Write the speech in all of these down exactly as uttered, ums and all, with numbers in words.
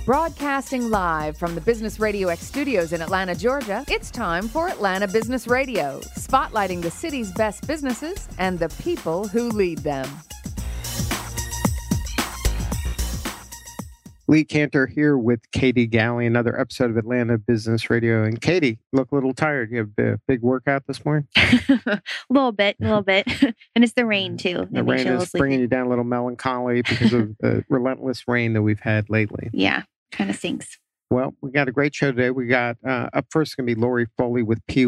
Broadcasting live from the Business Radio X studios in Atlanta, Georgia, it's time for Atlanta Business Radio, spotlighting the city's best businesses and the people who lead them. Lee Cantor here with Katie Galley, another episode of Atlanta Business Radio. And Katie, look a little tired. You have a big workout this morning? a little bit, a little bit. And it's the rain, too. The rain is bringing you down a little melancholy because of the relentless rain that we've had lately. Yeah, kind of stinks. Well, we got a great show today. We got, uh, up first going to be Lori Foley with P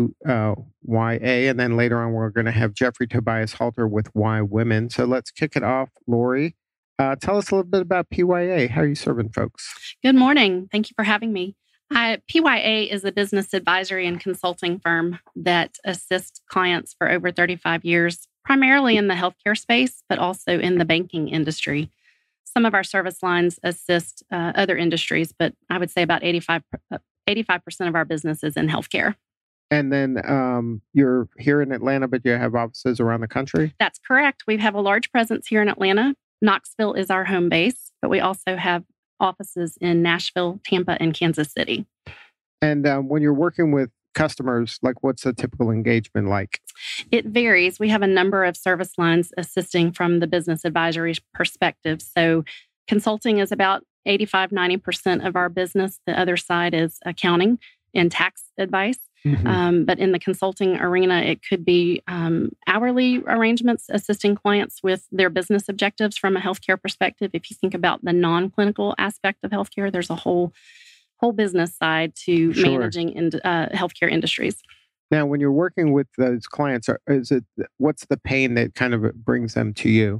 Y A. And then later on, we're going to have Jeffrey Tobias Halter with Why Women. So let's kick it off, Lori. Uh, tell us a little bit about P Y A. How are you serving folks? Good morning. Thank you for having me. Uh, P Y A is a business advisory and consulting firm that assists clients for over thirty-five years, primarily in the healthcare space, but also in the banking industry. Some of our service lines assist uh, other industries, but I would say about eighty-five, eighty-five percent of our business is in healthcare. And then um, you're here in Atlanta, but you have offices around the country? That's correct. We have a large presence here in Atlanta. Knoxville is our home base, but we also have offices in Nashville, Tampa, and Kansas City. And um, when you're working with customers, like what's a typical engagement like? It varies. We have a number of service lines assisting from the business advisory perspective. So consulting is about eighty-five, ninety percent of our business. The other side is accounting and tax advice. Mm-hmm. Um, but in the consulting arena, it could be um, hourly arrangements assisting clients with their business objectives from a healthcare perspective. If you think about the non-clinical aspect of healthcare, there's a whole whole business side to sure. managing in, uh, healthcare industries. Now, when you're working with those clients, is it what's the pain that kind of brings them to you?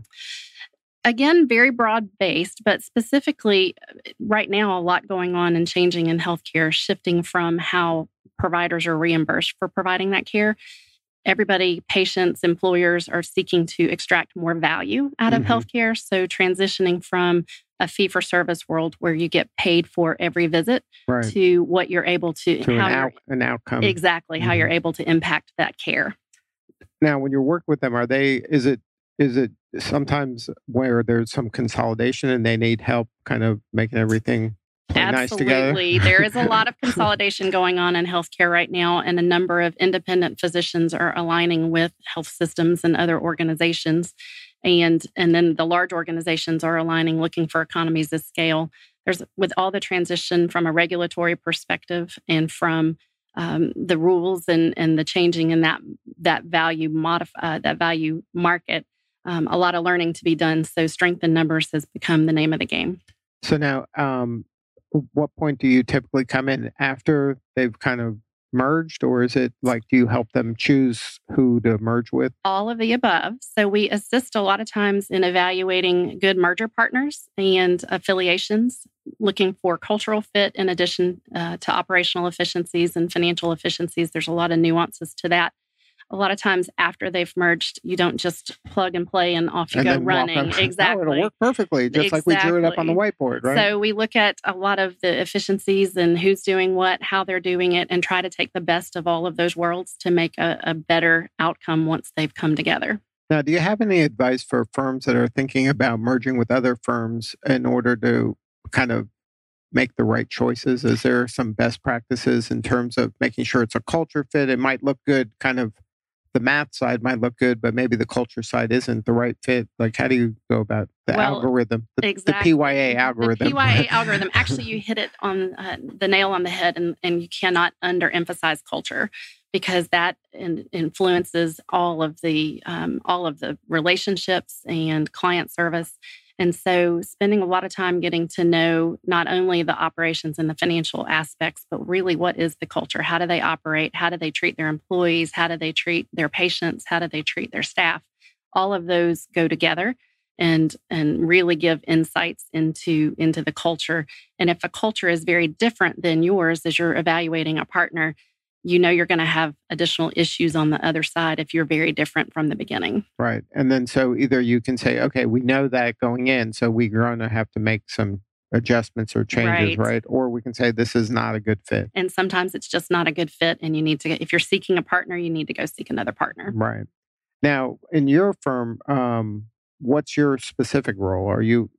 Again, very broad-based, but specifically right now, a lot going on and changing in healthcare, shifting from how providers are reimbursed for providing that care. Everybody, patients, employers are seeking to extract more value out of mm-hmm. healthcare. So transitioning from a fee-for-service world where you get paid for every visit right. to what you're able to... To how an, out, an outcome. Exactly, mm-hmm. how you're able to impact that care. Now, when you work with them, are they... Is it Is it sometimes where there's some consolidation and they need help kind of making everything play nice together? Absolutely. There is a lot of consolidation going on in healthcare right now, and a number of independent physicians are aligning with health systems and other organizations. And, and then the large organizations are aligning, looking for economies of scale. There's, with all the transition from a regulatory perspective and from um, the rules and, and the changing in that, that value modif- uh, that value market, Um, a lot of learning to be done. So strength in numbers has become the name of the game. So now, um, what point do you typically come in after they've kind of merged? Or is it like, do you help them choose who to merge with? All of the above. So we assist a lot of times in evaluating good merger partners and affiliations, looking for cultural fit in addition uh, to operational efficiencies and financial efficiencies. There's a lot of nuances to that. A lot of times after they've merged, you don't just plug and play and off you and go running. Oh, Exactly. it'll work perfectly, just exactly. like we drew it up on the whiteboard, right? So we look at a lot of the efficiencies and who's doing what, how they're doing it, and try to take the best of all of those worlds to make a, a better outcome once they've come together. Now, do you have any advice for firms that are thinking about merging with other firms in order to kind of make the right choices? Is there some best practices in terms of making sure it's a culture fit? It might look good, kind of the math side might look good, but maybe the culture side isn't the right fit. Like, how do you go about the well, algorithm, the, exactly. the P Y A algorithm? The P Y A algorithm. Actually, you hit it on uh, the nail on the head, and, and you cannot underemphasize culture, because that in, influences all of the um, all of the relationships and client service. And so spending a lot of time getting to know not only the operations and the financial aspects, but really what is the culture? How do they operate? How do they treat their employees? How do they treat their patients? How do they treat their staff? All of those go together and, and really give insights into, into the culture. And if a culture is very different than yours as you're evaluating a partner, you know you're going to have additional issues on the other side if you're very different from the beginning. Right. And then so either you can say, okay, we know that going in, so we're going to have to make some adjustments or changes, right. right? Or we can say this is not a good fit. And sometimes it's just not a good fit, and you need to, if you're seeking a partner, you need to go seek another partner. Right. Now, in your firm, um, what's your specific role? Are you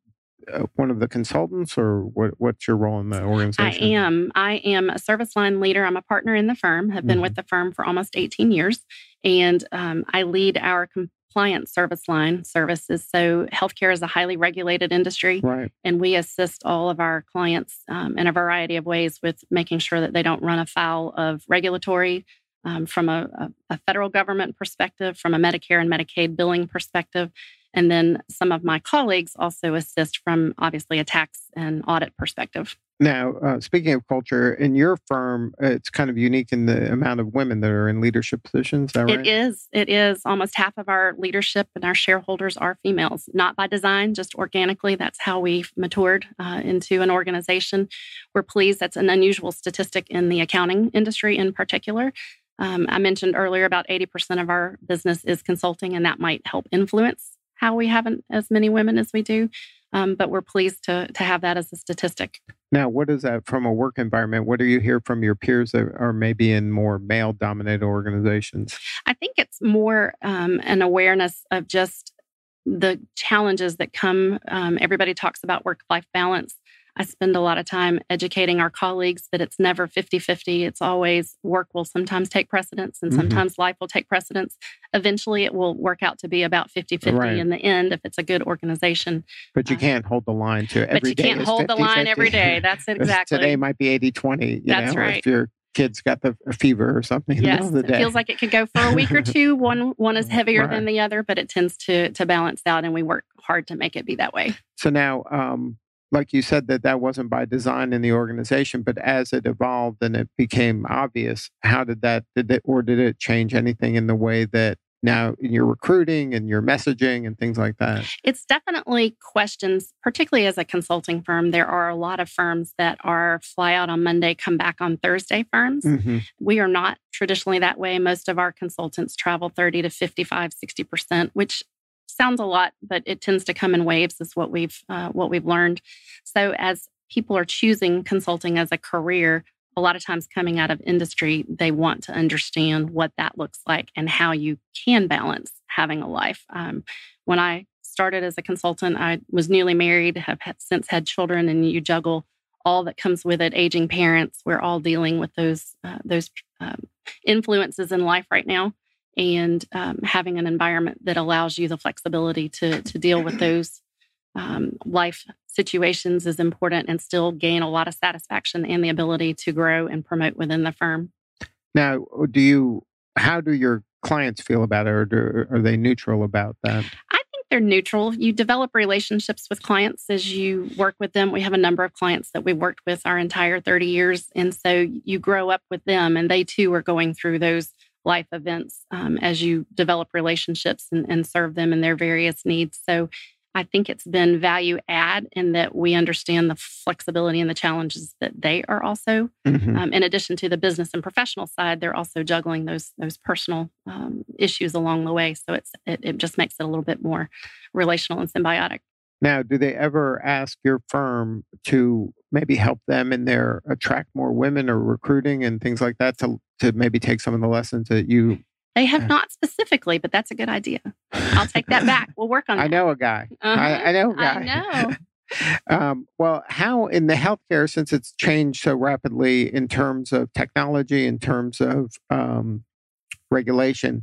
uh, one of the consultants, or what, what's your role in the I organization? am. I am a service line leader. I'm a partner in the firm, have been Mhm. with the firm for almost eighteen years. And um, I lead our compliance service line services. So healthcare is a highly regulated industry. Right. And we assist all of our clients um, in a variety of ways with making sure that they don't run afoul of regulatory um, from a, a, a federal government perspective, from a Medicare and Medicaid billing perspective. And then some of my colleagues also assist from obviously a tax and audit perspective. Now, uh, speaking of culture, in your firm, it's kind of unique in the amount of women that are in leadership positions. Is that right? It is. It is. Almost half of our leadership and our shareholders are females, not by design, just organically. That's how we've matured uh, into an organization. We're pleased. That's an unusual statistic in the accounting industry in particular. Um, I mentioned earlier about eighty percent of our business is consulting, and that might help influence how we haven't as many women as we do. Um, but we're pleased to to have that as a statistic. Now, what is that from a work environment? What do you hear from your peers that are maybe in more male-dominated organizations? I think it's more um, an awareness of just the challenges that come. Um, everybody talks about work-life balance. I spend a lot of time educating our colleagues that it's never fifty-fifty. It's always work will sometimes take precedence and sometimes mm-hmm. life will take precedence. Eventually, it will work out to be about fifty-fifty right. in the end if it's a good organization. But you uh, can't hold the line to every day. But you can't hold fifty, the line fifty. Every day. That's it exactly. Today might be eighty twenty. That's know, right. If your kid's got the a fever or something. Yes, in the middle of the it day. feels like it could go for a week or two. One one is heavier right. than the other, but it tends to to balance out, and we work hard to make it be that way. So now, um, like you said, that that wasn't by design in the organization, but as it evolved and it became obvious, how did that, did it, or did it change anything in the way that now in your recruiting and your messaging and things like that? It's definitely questions, particularly as a consulting firm. There are a lot of firms that are fly out on Monday, come back on Thursday firms. Mm-hmm. We are not traditionally that way. Most of our consultants travel thirty to fifty-five, sixty percent, which sounds a lot, but it tends to come in waves is what we've uh, what we've learned. So as people are choosing consulting as a career, a lot of times coming out of industry, they want to understand what that looks like and how you can balance having a life. Um, when I started as a consultant, I was newly married, have had, since had children, and you juggle all that comes with it, aging parents. We're all dealing with those, uh, those um, influences in life right now. And um, having an environment that allows you the flexibility to to deal with those um, life situations is important, and still gain a lot of satisfaction and the ability to grow and promote within the firm. Now, do you? How do your clients feel about it, or do, are they neutral about that? I think they're neutral. You develop relationships with clients as you work with them. We have a number of clients that we've worked with our entire thirty years, and so you grow up with them, and they too are going through those life events um, as you develop relationships and, and serve them in their various needs. So I think it's been value add in that we understand the flexibility and the challenges that they are also. Mm-hmm. Um, in addition to the business and professional side, they're also juggling those those personal um, issues along the way. So it's it, it just makes it a little bit more relational and symbiotic. Now, do they ever ask your firm to maybe help them in their attract more women or recruiting and things like that to, to maybe take some of the lessons that you... They have not specifically, but that's a good idea. I'll take that back. We'll work on that. I know a guy. Uh-huh. I, I know a guy. I know. um, well, how in the healthcare, since it's changed so rapidly in terms of technology, in terms of um, regulation,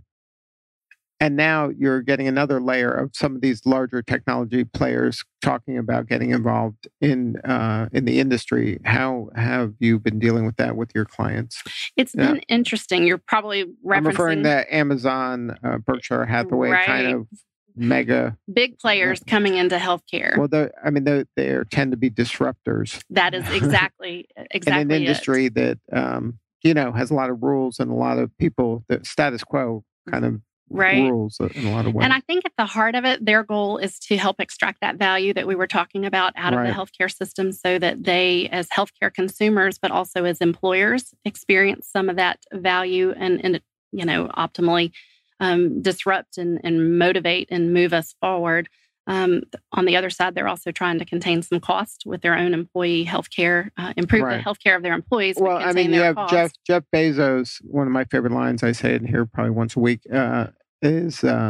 and now you're getting another layer of some of these larger technology players talking about getting involved in uh, in the industry. How have you been dealing with that with your clients? It's yeah. been interesting. You're probably referencing... I'm referring to Amazon, uh, Berkshire Hathaway, right. kind of mega... Big players uh, coming into healthcare. Well, I mean, they they tend to be disruptors. That is exactly, exactly in an industry it. that, um, you know, has a lot of rules and a lot of people, the status quo kind of right. rules in a lot of ways. And I think at the heart of it, their goal is to help extract that value that we were talking about out right. of the healthcare system so that they, as healthcare consumers, but also as employers, experience some of that value and, and you know, optimally um, disrupt and, and motivate and move us forward. Um, on the other side, they're also trying to contain some cost with their own employee healthcare, uh, improve right. the healthcare of their employees. Well, I mean, you have cost. Jeff Jeff Bezos. One of my favorite lines, I say it here probably once a week, uh, is uh,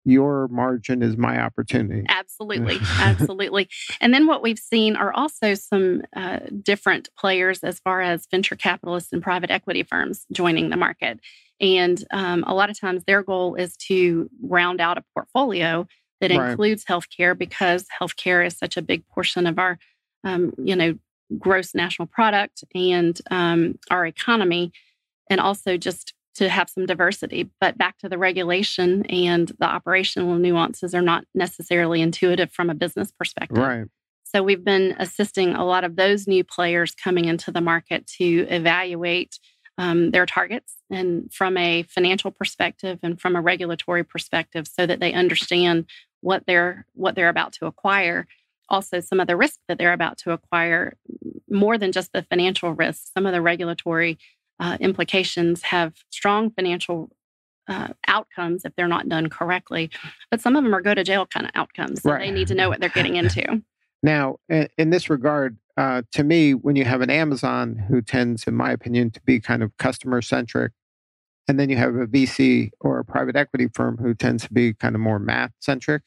your margin is my opportunity. Absolutely. Absolutely. And then what we've seen are also some uh, different players as far as venture capitalists and private equity firms joining the market. And um, a lot of times their goal is to round out a portfolio that Right. includes healthcare, because healthcare is such a big portion of our, um, you know, gross national product and um, our economy, and also just to have some diversity. But back to the regulation and the operational nuances are not necessarily intuitive from a business perspective. Right. So we've been assisting a lot of those new players coming into the market to evaluate um, their targets, and from a financial perspective and from a regulatory perspective, so that they understand what they're what they're about to acquire. Also, some of the risks that they're about to acquire, more than just the financial risks, some of the regulatory uh, implications have strong financial uh, outcomes if they're not done correctly. But some of them are go to jail kind of outcomes. So Right. they need to know what they're getting into. Now, in, in this regard, uh, to me, when you have an Amazon who tends, in my opinion, to be kind of customer centric, and then you have a V C or a private equity firm who tends to be kind of more math centric,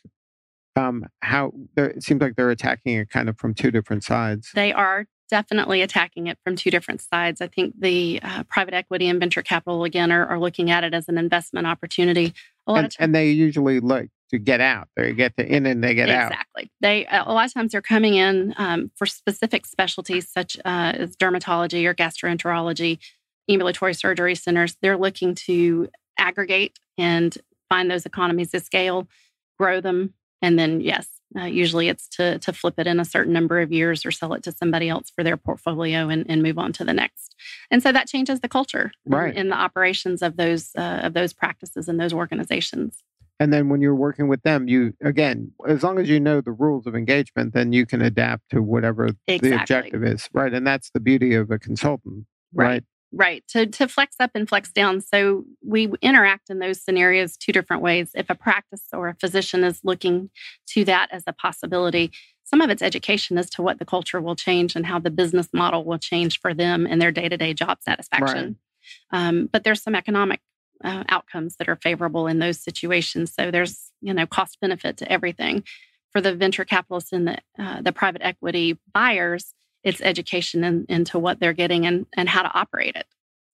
um, how it seems like they're attacking it kind of from two different sides. They are definitely attacking it from two different sides. I think the uh, private equity and venture capital, again, are, are looking at it as an investment opportunity. A lot And, of times, and they usually like to get out. They get to in and they get out. exactly. They a lot of times they're coming in um, for specific specialties such uh, as dermatology or gastroenterology, ambulatory surgery centers. They're looking to aggregate and find those economies of scale, grow them, and then yes, uh, usually it's to to flip it in a certain number of years or sell it to somebody else for their portfolio and, and move on to the next. And so that changes the culture Right. in, in the operations of those uh, of those practices and those organizations. And then when you're working with them, you, again, as long as you know the rules of engagement, then you can adapt to whatever the Exactly. objective is. Right. And that's the beauty of a consultant. Right. Right. To to flex up and flex down. So we interact in those scenarios two different ways. If a practice or a physician is looking to that as a possibility, some of it's education as to what the culture will change and how the business model will change for them and their day-to-day job satisfaction. Um, but there's some economic uh, outcomes that are favorable in those situations. So there's, you know, cost benefit to everything. For the venture capitalists and the uh, the private equity buyers, it's education in, into what they're getting and, and how to operate it.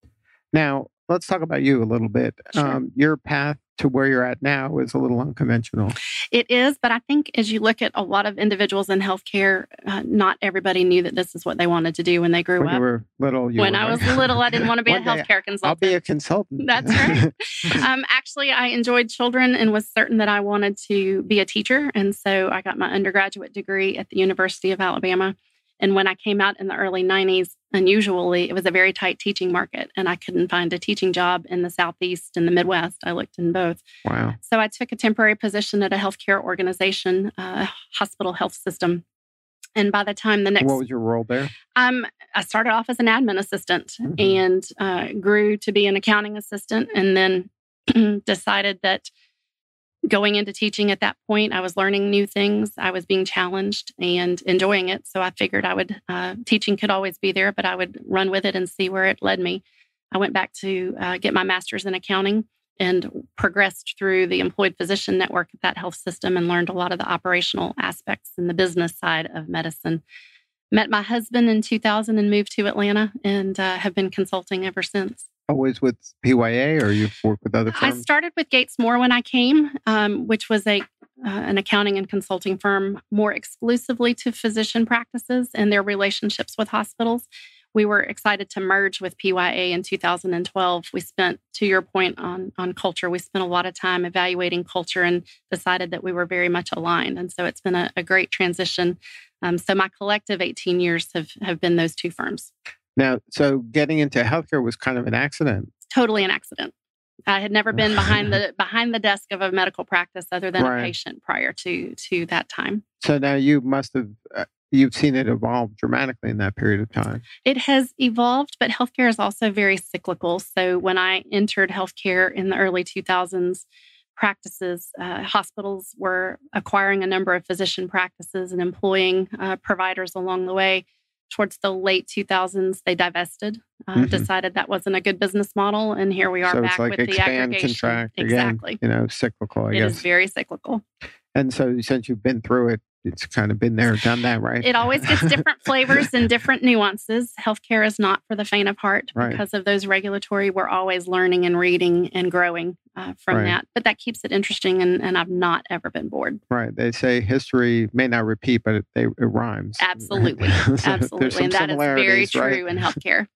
Now, let's talk about you a little bit. Sure. Um, your path to where you're at now is a little unconventional. It is, but I think as you look at a lot of individuals in healthcare, uh, not everybody knew that this is what they wanted to do when they grew When up. you were little, you when were I was like, little, I didn't want to be a One day, healthcare consultant. I'll be a consultant. That's right. um, actually, I enjoyed children and was certain that I wanted to be a teacher. And so I got my undergraduate degree at the University of Alabama. And when I came out in the early nineties, unusually, it was a very tight teaching market, and I couldn't find a teaching job in the Southeast and the Midwest. I looked in both. Wow. So I took a temporary position at a healthcare organization, a hospital health system. And by the time the next... What was your role there? Um, I started off as an admin assistant Mhm. and uh, grew to be an accounting assistant, and then decided that going into teaching at that point, I was learning new things. I was being challenged and enjoying it. So I figured I would, uh, teaching could always be there, but I would run with it and see where it led me. I went back to uh, get my master's in accounting and progressed through the employed physician network at that health system and learned a lot of the operational aspects and the business side of medicine. Met my husband in two thousand and moved to Atlanta, and uh, have been consulting ever since. Always with P Y A, or you've worked with other I firms? started with Gates Moore when I came, um, which was a uh, an accounting and consulting firm more exclusively to physician practices and their relationships with hospitals. We were excited to merge with P Y A in two thousand twelve. We spent, to your point on, on culture, we spent a lot of time evaluating culture and decided that we were very much aligned. And so it's been a, a great transition. Um, so my collective eighteen years have, have been those two firms. Now, so getting into healthcare was kind of an accident. Totally an accident. I had never been behind the behind the desk of a medical practice other than Right. a patient prior to to that time. So now you must have, uh, you've seen it evolve dramatically in that period of time. It has evolved, but healthcare is also very cyclical. So when I entered healthcare in the early two thousands, practices, uh, hospitals were acquiring a number of physician practices and employing uh, providers along the way. towards the late two thousands, they divested, uh, Mm-hmm. decided that wasn't a good business model. And here we are So back it's like with the expand, aggregation. contract Exactly. again, you know, cyclical, I It guess. is very cyclical. And so since you've been through it, it's kind of been there, done that, right? It always gets different flavors and different nuances. Healthcare is not for the faint of heart Right. because of those regulatory. We're always learning and reading and growing uh, from Right. that. But that keeps it interesting, and, and I've not ever been bored. Right. They say history may not repeat, but it, they, it rhymes. Absolutely. So there's Absolutely. some And that is very similarities, true right? in healthcare.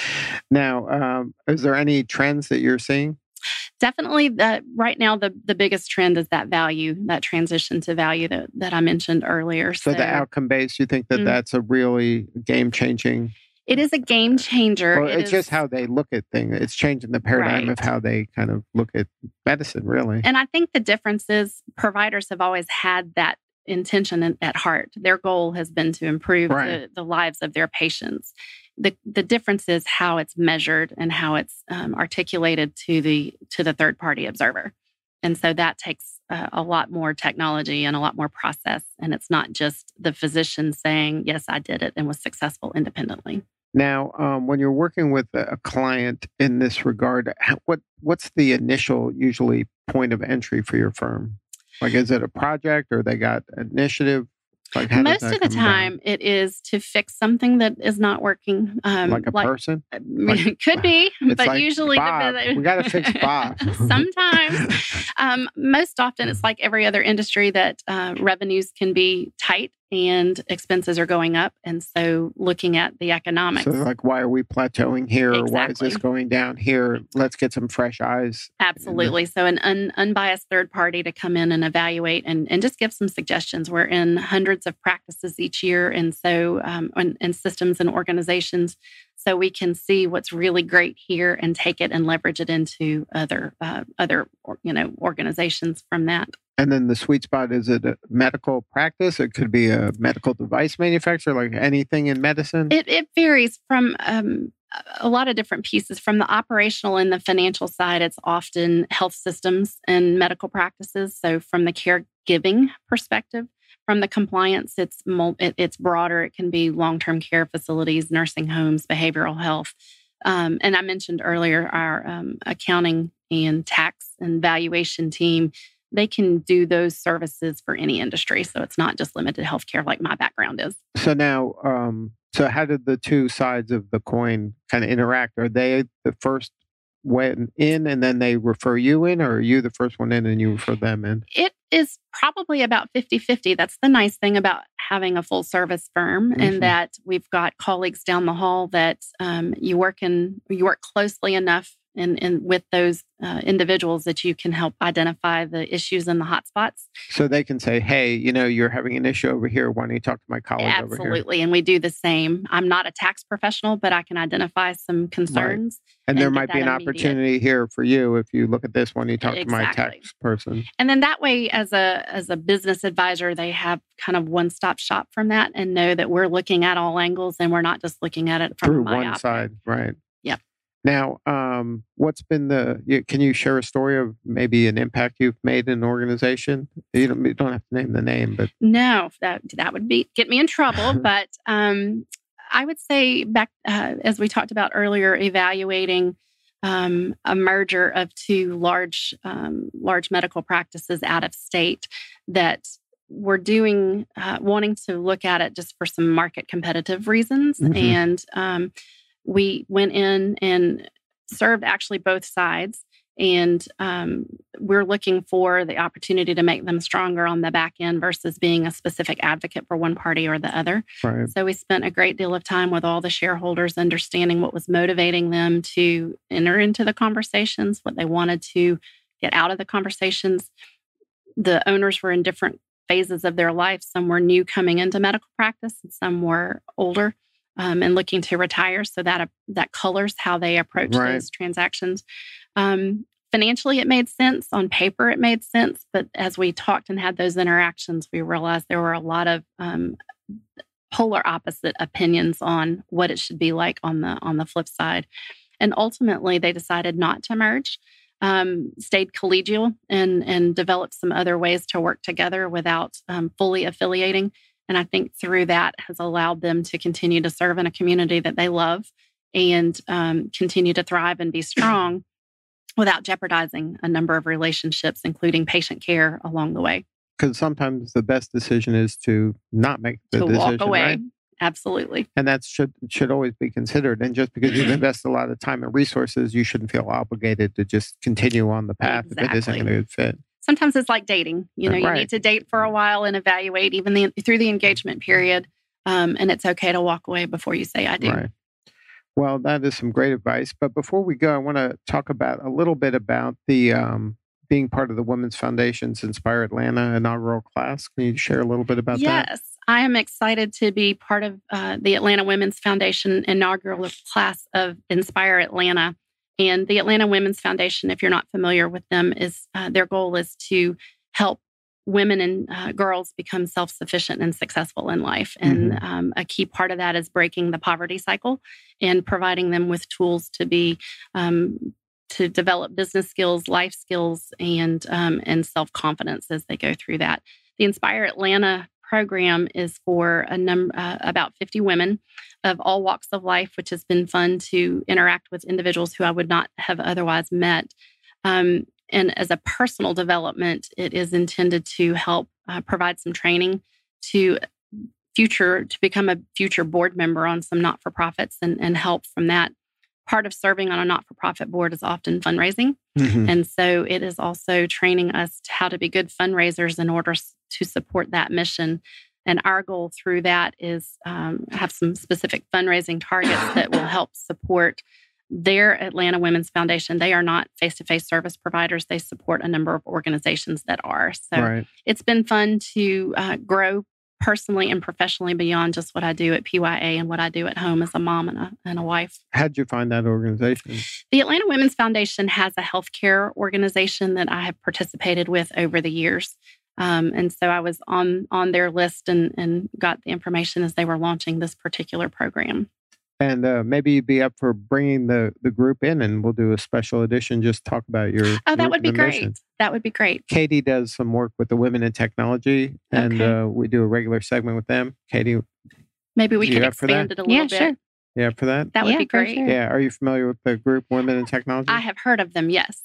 Now, um, is there any trends that you're seeing? Definitely, the, right now, the, the biggest trend is that value, that transition to value that, that I mentioned earlier. So, the outcome based, you think that Mm. that's a really game changing? It is a game changer. Well, It it's is- just how they look at things. It's changing the paradigm Right. of how they kind of look at medicine, really. And I think the difference is providers have always had that intention in- at heart. Their goal has been to improve Right. the, the lives of their patients. The the difference is how it's measured and how it's um, articulated to the to the third party observer. And so that takes uh, a lot more technology and a lot more process. And it's not just the physician saying, yes, I did it and was successful independently. Now, um, when you're working with a client in this regard, how- what what's the initial usually point of entry for your firm? Like, is it a project or they got initiative? Like, how does Most that of the come about? time, it is to fix something that is not working. Um, Like a person? I mean, it could be, It's but like, usually Bob, the, we got to fix Bob. Sometimes, um, most often, it's like every other industry that uh, revenues can be tight and expenses are going up, and so looking at the economics. So, like, why are we plateauing here? Or why is this Exactly. going down here? Let's get some fresh eyes. Absolutely. So an un, unbiased third party to come in and evaluate and, and just give some suggestions. We're in hundreds of practices each year, and so um, and, and systems and organizations, so we can see what's really great here and take it and leverage it into other uh, other you know organizations from that. And then the sweet spot, is it a medical practice? It could be a medical device manufacturer, like anything in medicine? It, it varies from um, a lot of different pieces. From the operational and the financial side, it's often health systems and medical practices. So from the caregiving perspective, from the compliance, it's mul- it, it's broader. It can be long-term care facilities, nursing homes, behavioral health. Um, and I mentioned earlier our um, accounting and tax and valuation team. They can do those services for any industry. So it's not just limited to healthcare like my background is. So now, um, so how did the two sides of the coin kind of interact? Are they the first one in and then they refer you in, or are you the first one in and you refer them in? It is probably about fifty-fifty. That's the nice thing about having a full service firm, Mhm. and that we've got colleagues down the hall that um, you work in, you work closely enough in, in with those uh, individuals that you can help identify the issues and the hotspots. So they can say, hey, you know, you're having an issue over here. Why don't you talk to my colleague over here? Absolutely. And we do the same. I'm not a tax professional, but I can identify some concerns. And there and get might be that an immediate- opportunity here for you if you look at this one, you talk to my Exactly. tax person. And then that way, as a as a business advisor, they have kind of one stop shop from that and know that we're looking at all angles and we're not just looking at it from Through a one myopic. side, right? Yep. Now, um, what's been the? you- Can you share a story of maybe an impact you've made in an organization? You don't, you don't have to name the name, but No, that that would be get me in trouble. But um, I would say back uh, as we talked about earlier, evaluating um, a merger of two large um, large medical practices out of state that were doing uh, wanting to look at it just for some market competitive reasons, Mhm. and um, we went in and served actually both sides. And um, we're looking for the opportunity to make them stronger on the back end versus being a specific advocate for one party or the other. right. So we spent a great deal of time with all the shareholders, understanding what was motivating them to enter into the conversations, what they wanted to get out of the conversations. The owners were in different phases of their life. Some were new coming into medical practice, and some were older um, and looking to retire. So that uh, that colors how they approach Right. those transactions. Um, financially, it made sense. On paper, it made sense. But as we talked and had those interactions, we realized there were a lot of um, polar opposite opinions on what it should be like on the on the flip side. And ultimately, they decided not to merge, um, stayed collegial, and and developed some other ways to work together without um, fully affiliating. And I think through that has allowed them to continue to serve in a community that they love and um, continue to thrive and be strong without jeopardizing a number of relationships, including patient care along the way. Because sometimes the best decision is to not make the to decision, walk away. Right? Absolutely. And that should should always be considered. And just because you've invested a lot of time and resources, you shouldn't feel obligated to just continue on the path Exactly. if it isn't going to fit. Sometimes it's like dating. You know, you Right. need to date for a while and evaluate even the, through the engagement period. Um, and it's okay to walk away before you say I do. Right. Well, that is some great advice. But before we go, I want to talk about a little bit about the um, being part of the Women's Foundation's Inspire Atlanta inaugural class. Can you share a little bit about yes, that? Yes, I am excited to be part of uh, the Atlanta Women's Foundation inaugural class of Inspire Atlanta. And the Atlanta Women's Foundation, if you're not familiar with them, is uh, their goal is to help women and uh, girls become self-sufficient and successful in life. And Mhm. um, a key part of that is breaking the poverty cycle and providing them with tools to be um, to develop business skills, life skills, and um, and self-confidence as they go through that. The Inspire Atlanta program is for a number uh, about fifty women of all walks of life, which has been fun to interact with individuals who I would not have otherwise met. Um, and as a personal development, it is intended to help uh, provide some training to future to become a future board member on some not-for-profits and, and help from that. Part of serving on a not-for-profit board is often fundraising. Mhm. And so it is also training us to how to be good fundraisers in order to support that mission. And our goal through that is um, have some specific fundraising targets that will help support their Atlanta Women's Foundation. They are not face-to-face service providers. They support a number of organizations that are. So Right. it's been fun to uh, grow personally and professionally beyond just what I do at P Y A and what I do at home as a mom and a, and a wife. How'd you find that organization? The Atlanta Women's Foundation has a healthcare organization that I have participated with over the years. Um, and so I was on on their list and, and got the information as they were launching this particular program. And uh, maybe you'd be up for bringing the, the group in and we'll do a special edition, just talk about your Oh, that your- would be the great. mission. That would be great. Katie does some work with the Women in Technology, and Okay. uh, we do a regular segment with them. Katie, Maybe we You could up for that? expand it a little Yeah, bit. sure. you up for that? That would Yeah, be for great. sure. Yeah. Are you familiar with the group Women in Technology? I have heard of them, yes.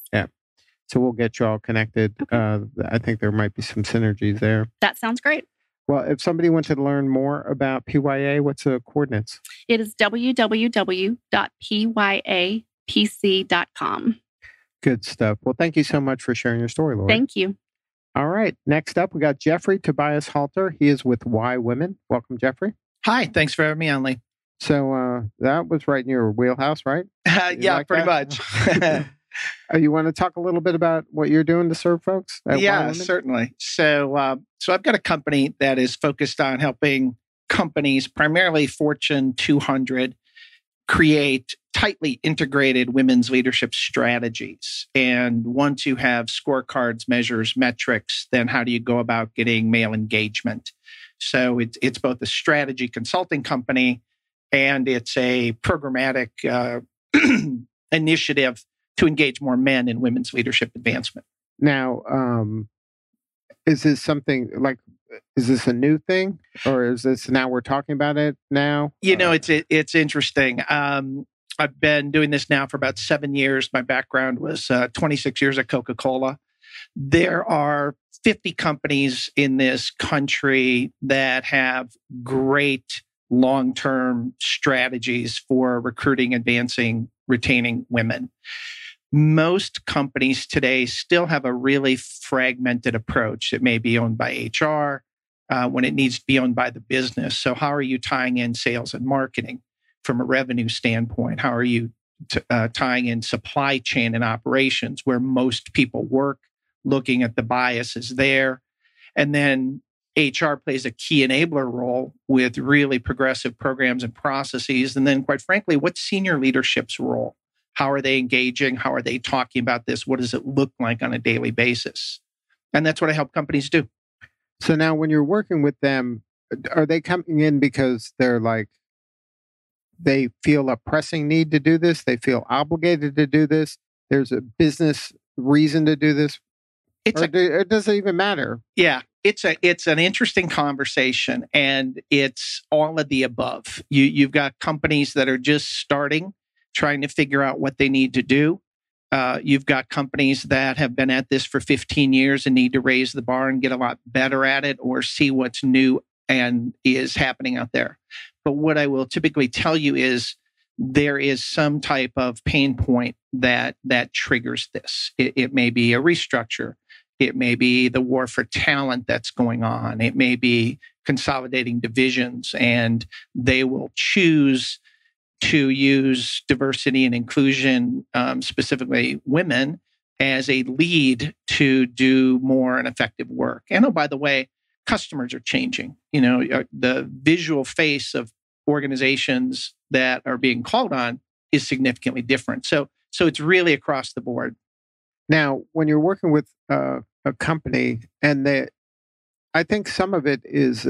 So we'll get you all connected. Okay. Uh, I think there might be some synergies there. That sounds great. Well, if somebody wanted to learn more about P Y A, what's the coordinates? It is w w w dot p y a p c dot com. Good stuff. Well, thank you so much for sharing your story, Lori. Thank you. All right. Next up, we got Jeffrey Tobias Halter. He is with Y Women. Welcome, Jeffrey. Hi, thanks for having me on, Lee. So uh, that was right in your wheelhouse, right? Uh, You yeah, like pretty that? much. Uh, you want to talk a little bit about what you're doing to serve folks at Y yeah, Women? certainly. So, uh, so I've got a company that is focused on helping companies, primarily Fortune two hundred, create tightly integrated women's leadership strategies. And once you have scorecards, measures, metrics, then how do you go about getting male engagement? So it's it's both a strategy consulting company and it's a programmatic uh, initiative to engage more men in women's leadership advancement. Now, um, is this something like, is this a new thing, or is this now we're talking about it now? You know, Uh, it's it, it's interesting. Um, I've been doing this now for about seven years. My background was uh, twenty-six years at Coca-Cola. There are fifty companies in this country that have great long-term strategies for recruiting, advancing, retaining women. Most companies today still have a really fragmented approach. It may be owned by H R uh, when it needs to be owned by the business. So how are you tying in sales and marketing from a revenue standpoint? How are you t- uh, tying in supply chain and operations where most people work, looking at the biases there? And then H R plays a key enabler role with really progressive programs and processes. And then quite frankly, what's senior leadership's role? How are they engaging? How are they talking about this? What does it look like on a daily basis? And that's what I help companies do. So now when you're working with them, are they coming in because they're like, they feel a pressing need to do this? They feel obligated to do this? There's a business reason to do this? It's or a, do, it doesn't even matter. yeah, it's a it's an interesting conversation, and it's all of the above. You you've got companies that are just starting, trying to figure out what they need to do. Uh, you've got companies that have been at this for fifteen years and need to raise the bar and get a lot better at it, or see what's new and is happening out there. But what I will typically tell you is there is some type of pain point that that triggers this. It, it may be a restructure. It may be the war for talent that's going on. It may be consolidating divisions, and they will choose to use diversity and inclusion, um, specifically women, as a lead to do more and effective work. And oh, by the way, customers are changing. You know, the visual face of organizations that are being called on is significantly different. So, so it's really across the board. Now, when you're working with uh, a company, and they, I think some of it is,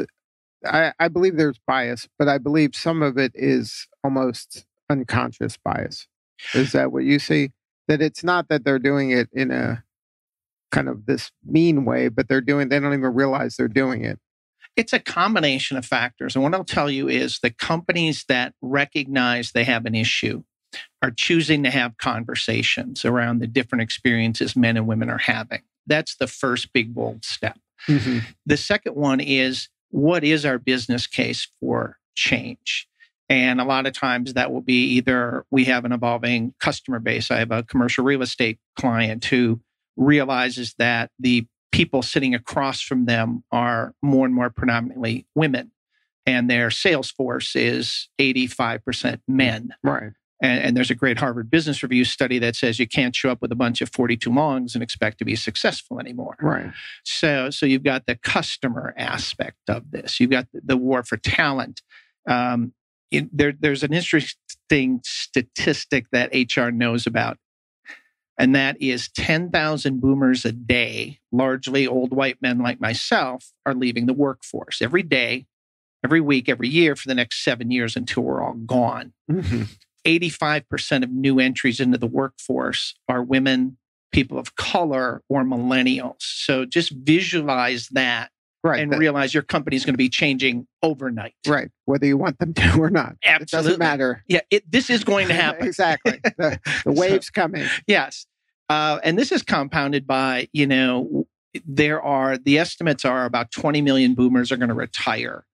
I, I believe there's bias, but I believe some of it is almost unconscious bias. Is that what you see? That it's not that they're doing it in a kind of this mean way, but they're doing, they don't even realize they're doing it. It's a combination of factors. And what I'll tell you is the companies that recognize they have an issue are choosing to have conversations around the different experiences men and women are having. That's the first big, bold step. Mm-hmm. The second one is, what is our business case for change? And a lot of times that will be either we have an evolving customer base. I have a commercial real estate client who realizes that the people sitting across from them are more and more predominantly women, and their sales force is eighty-five percent men. Right. And, and there's a great Harvard Business Review study that says you can't show up with a bunch of forty-two longs and expect to be successful anymore. Right. So, so you've got the customer aspect of this. You've got the, the war for talent. Um, it, there, there's an interesting statistic that H R knows about, and that is ten thousand boomers a day, largely old white men like myself, are leaving the workforce every day, every week, every year for the next seven years until we're all gone. Mm-hmm. eighty-five percent of new entries into the workforce are women, people of color, or millennials. So just visualize that, right, and that, realize your company is going to be changing overnight. Right, whether you want them to or not. Absolutely. It doesn't matter. Yeah, it, this is going to happen. Exactly. The, the wave's so, coming. Yes. Uh, and this is compounded by, you know, there are, the estimates are about twenty million boomers are going to retire.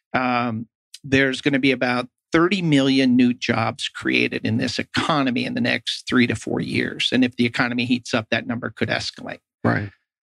Um, there's going to be about thirty million new jobs created in this economy in the next three to four years. And if the economy heats up, that number could escalate. Right.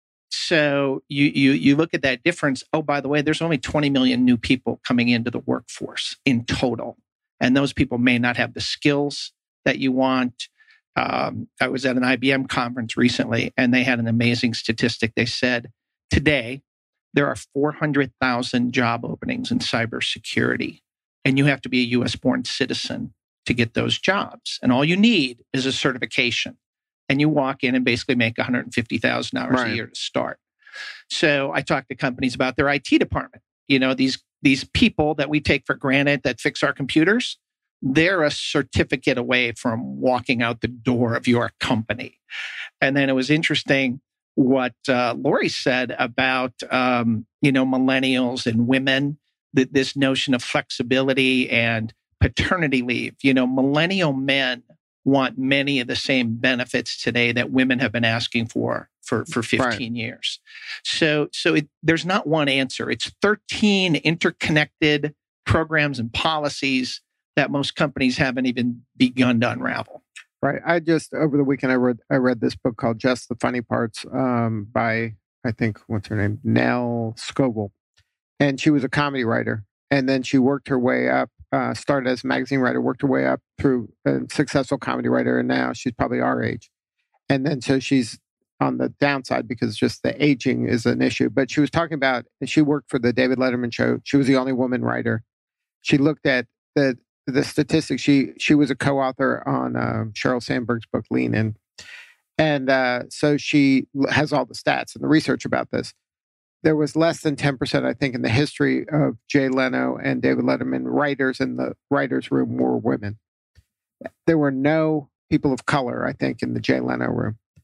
So you you you look at that difference. Oh, by the way, there's only twenty million new people coming into the workforce in total. And those people may not have the skills that you want. Um, I was at an I B M conference recently, and they had an amazing statistic. They said today there are four hundred thousand job openings in cybersecurity, and you have to be a U S born citizen to get those jobs. And all you need is a certification. And you walk in and basically make one hundred fifty thousand dollars right. a year to start. So I talk to companies about their I T department. You know, these, these people that we take for granted that fix our computers, they're a certificate away from walking out the door of your company. And then it was interesting what uh, Lori said about, um, you know, millennials and women, th- this notion of flexibility and paternity leave. You know, millennial men want many of the same benefits today that women have been asking for for, for fifteen right. years. So, so it, there's not one answer. It's thirteen interconnected programs and policies that most companies haven't even begun to unravel. Right. I just, over the weekend, I read I read this book called Just the Funny Parts um, by, I think, what's her name? Nell Scoville. And she was a comedy writer. And then she worked her way up, uh, started as a magazine writer, worked her way up through a successful comedy writer. And now she's probably our age. And then so she's on the downside because just the aging is an issue. But she was talking about, she worked for the David Letterman show. She was the only woman writer. She looked at the the statistics. She she was a co-author on uh, Sheryl Sandberg's book, Lean In. And uh, so she has all the stats and the research about this. There was less than ten percent, I think, in the history of Jay Leno and David Letterman writers in the writer's room were women. There were no people of color, I think, in the Jay Leno room.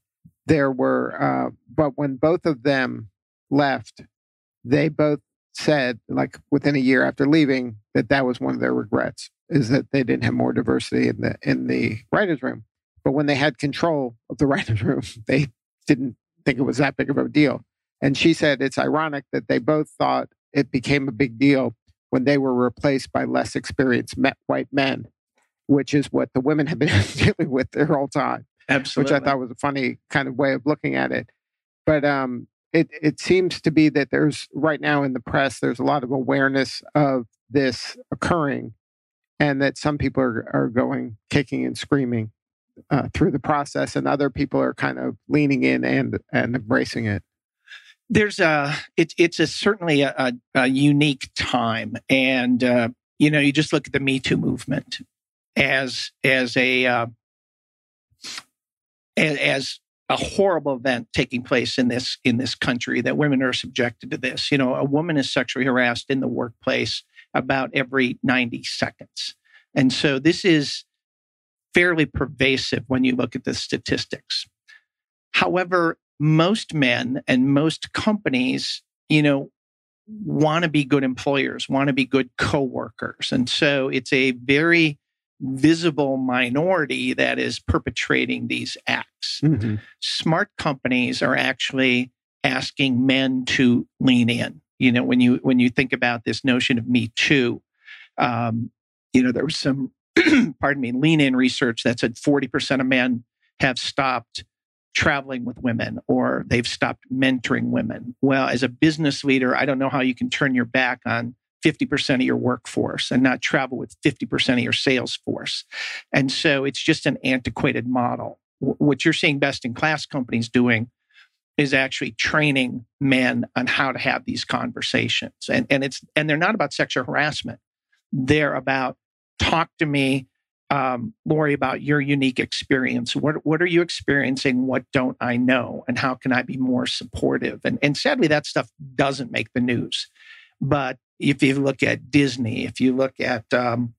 there were, uh, but when both of them left, they both said, like within a year after leaving, that that was one of their regrets, is that they didn't have more diversity in the in the writers' room. But when they had control of the writers' room, they didn't think it was that big of a deal. And she said it's ironic that they both thought it became a big deal when they were replaced by less experienced me- white men, which is what the women have been dealing with their whole time. Absolutely. Which I thought was a funny kind of way of looking at it. But um, it, it seems to be that there's, right now in the press, there's a lot of awareness of this occurring, and that some people are, are going kicking and screaming uh, through the process, and other people are kind of leaning in and, and embracing it. There's a, it, it's a certainly a, a, a unique time. And, uh, you know, you just look at the Me Too movement as, as a, uh, as a horrible event taking place in this in this country, that women are subjected to this. You know, a woman is sexually harassed in the workplace about every ninety seconds. And so this is fairly pervasive when you look at the statistics. However, most men and most companies, you know, want to be good employers, want to be good coworkers. And so it's a very visible minority that is perpetrating these acts. Mm-hmm. Smart companies are actually asking men to lean in. You know, when you when you think about this notion of Me Too, um, you know, there was some, pardon me, lean in research that said forty percent of men have stopped traveling with women, or they've stopped mentoring women. Well, as a business leader, I don't know how you can turn your back on fifty percent of your workforce and not travel with fifty percent of your sales force. And so it's just an antiquated model. W- what you're seeing best in class companies doing is actually training men on how to have these conversations. And, and it's and they're not about sexual harassment. They're about, talk to me, um, Lori, about your unique experience. What, what are you experiencing? What don't I know? And how can I be more supportive? And, and sadly, that stuff doesn't make the news. But if you look at Disney, if you look at um,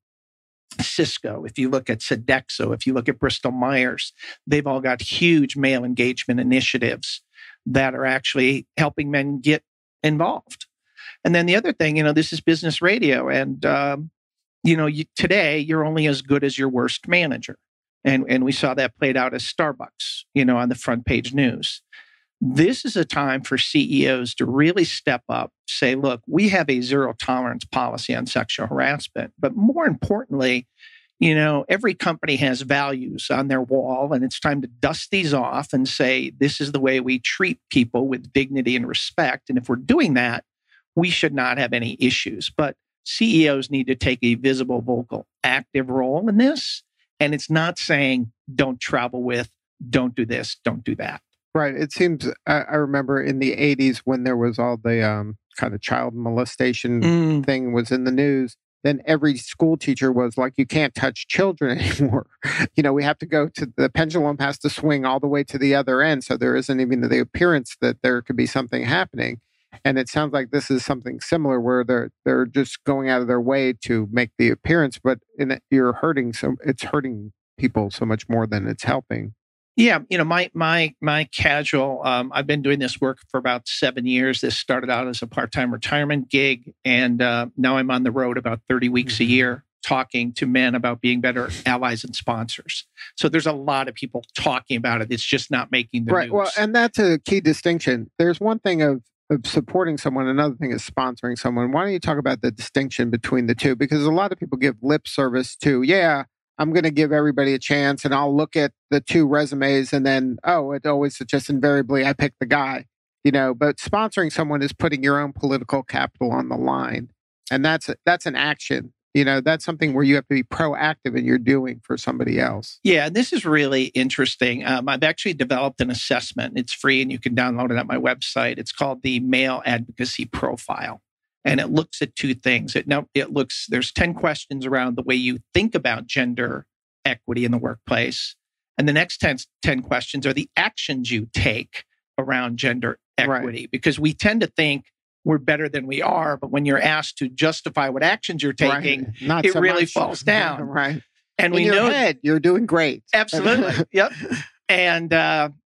Cisco, if you look at Sodexo, if you look at Bristol Myers, they've all got huge male engagement initiatives that are actually helping men get involved. And then the other thing, you know, this is business radio. And, um, you know, you, today you're only as good as your worst manager. And, and we saw that played out as Starbucks, you know, on the front page news. This is a time for C E Os to really step up, say, look, we have a zero tolerance policy on sexual harassment. But more importantly, you know, every company has values on their wall, and it's time to dust these off and say, this is the way we treat people with dignity and respect. And if we're doing that, we should not have any issues. But C E Os need to take a visible, vocal, active role in this. And it's not saying, don't travel with, don't do this, don't do that. Right. It seems, I, I remember in the eighties when there was all the um, kind of child molestation Mm. thing was in the news, then every school teacher was like, you can't touch children anymore. You know, we have to go to, the pendulum has to swing all the way to the other end. So there isn't even the appearance that there could be something happening. And it sounds like this is something similar where they're they're just going out of their way to make the appearance, but in it, you're hurting, so it's hurting people so much more than it's helping. Yeah, you know, my my my casual. Um, I've been doing this work for about seven years. This started out as a part-time retirement gig, and uh, now I'm on the road about thirty weeks a year, talking to men about being better allies and sponsors. So there's a lot of people talking about it. It's just not making the right. news. Well, and that's a key distinction. There's one thing of of supporting someone, another thing is sponsoring someone. Why don't you talk about the distinction between the two? Because a lot of people give lip service to, yeah, I'm going to give everybody a chance and I'll look at the two resumes and then, oh, it always just invariably I pick the guy, you know, but sponsoring someone is putting your own political capital on the line. And that's, that's an action, you know, that's something where you have to be proactive in your doing for somebody else. Yeah, this is really interesting. Um, I've actually developed an assessment. It's free and you can download it at my website. It's called the Male Advocacy Profile. And it looks at two things. It now it looks, there's ten questions around the way you think about gender equity in the workplace. And the next ten, ten questions are the actions you take around gender equity. Right. Because we tend to think we're better than we are, but when you're asked to justify what actions you're taking, right. Not it so really much. falls down. Right. And in we your know head, you're doing great. Absolutely. Yep. And uh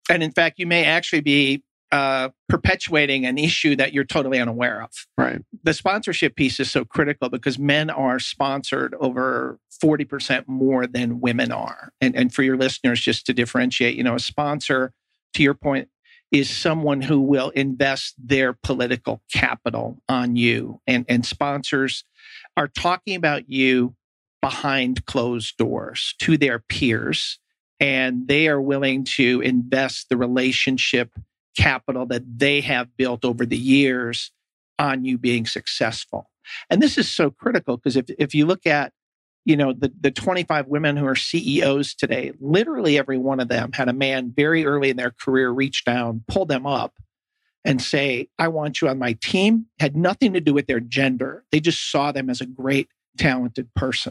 And in fact, you may actually be uh, perpetuating an issue that you're totally unaware of. Right. The sponsorship piece is so critical because men are sponsored over forty percent more than women are. And, and for your listeners, just to differentiate, you know, a sponsor, to your point, is someone who will invest their political capital on you. And, and sponsors are talking about you behind closed doors to their peers, and they are willing to invest the relationship capital that they have built over the years on you being successful. And this is so critical because if, if you look at, you know, the, the twenty-five women who are C E Os today, literally every one of them had a man very early in their career reach down, pull them up and say, I want you on my team. Had nothing to do with their gender. They just saw them as a great, talented person.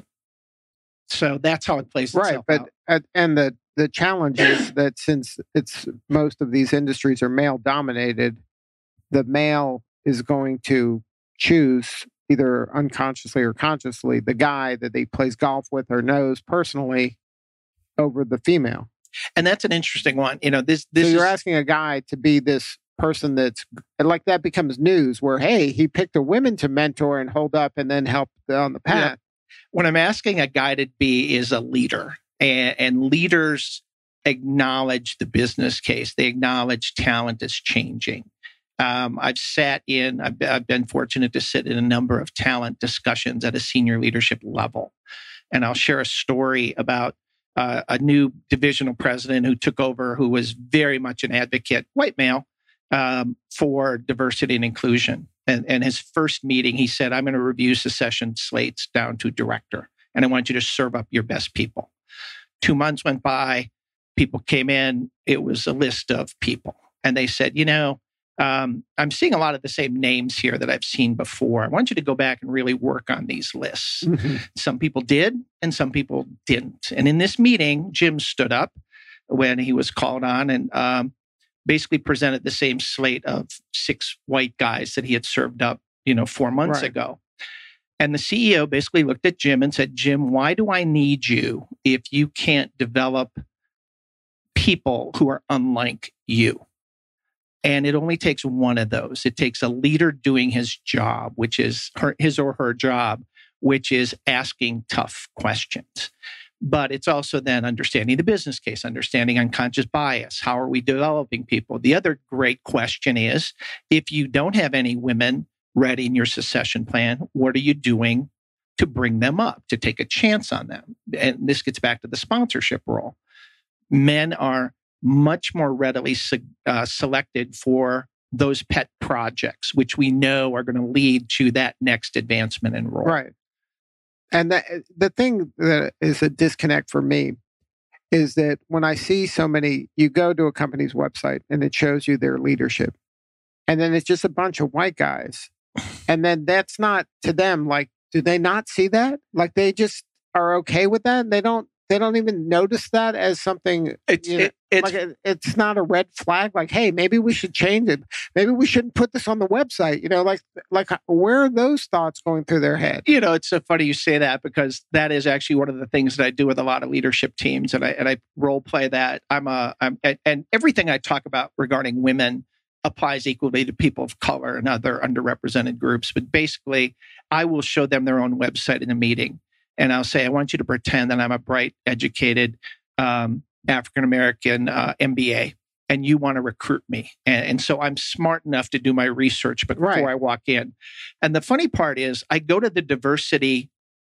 So that's how it plays itself right. But out. At, and the the challenge is that since it's most of these industries are male dominated, the male is going to choose either unconsciously or consciously the guy that he plays golf with or knows personally over the female. And that's an interesting one. You know, this this so you're is, asking a guy to be this person that's like that becomes news where, hey, he picked a woman to mentor and hold up and then help on the path. Yeah. What I'm asking a guy to be is a leader. And, and leaders acknowledge the business case. They acknowledge talent is changing. Um, I've sat in, I've, I've been fortunate to sit in a number of talent discussions at a senior leadership level. And I'll share a story about uh, a new divisional president who took over, who was very much an advocate, white male, um, for diversity and inclusion. And, and his first meeting, he said, I'm going to review succession slates down to director, and I want you to serve up your best people. Two months went by, people came in, it was a list of people. And they said, you know, um, I'm seeing a lot of the same names here that I've seen before. I want you to go back and really work on these lists. Mm-hmm. Some people did, and some people didn't. And in this meeting, Jim stood up when he was called on and um, basically presented the same slate of six white guys that he had served up, you know, four months right. ago. And the C E O basically looked at Jim and said, Jim, why do I need you if you can't develop people who are unlike you? And it only takes one of those. It takes a leader doing his job, which is her, his or her job, which is asking tough questions. But it's also then understanding the business case, understanding unconscious bias. How are we developing people? The other great question is, if you don't have any women ready in your succession plan, what are you doing to bring them up, to take a chance on them? And this gets back to the sponsorship role. Men are much more readily uh, selected for those pet projects, which we know are going to lead to that next advancement in role. Right. And that, the thing that is a disconnect for me is that when I see so many, you go to a company's website and it shows you their leadership, and then it's just a bunch of white guys. And then that's not to them. Like, do they not see that? Like, they just are okay with that. They don't. They don't even notice that as something. It's you know, it, it's, like a, it's not a red flag. Like, hey, maybe we should change it. Maybe we shouldn't put this on the website. You know, like like where are those thoughts going through their head? You know, it's so funny you say that because that is actually one of the things that I do with a lot of leadership teams, and I and I role play that. I'm a I'm and, and everything I talk about regarding women applies equally to people of color and other underrepresented groups. But basically, I will show them their own website in a meeting. And I'll say, I want you to pretend that I'm a bright, educated um, African-American uh, M B A, and you want to recruit me. And, and so I'm smart enough to do my research before right. I walk in. And the funny part is I go to the diversity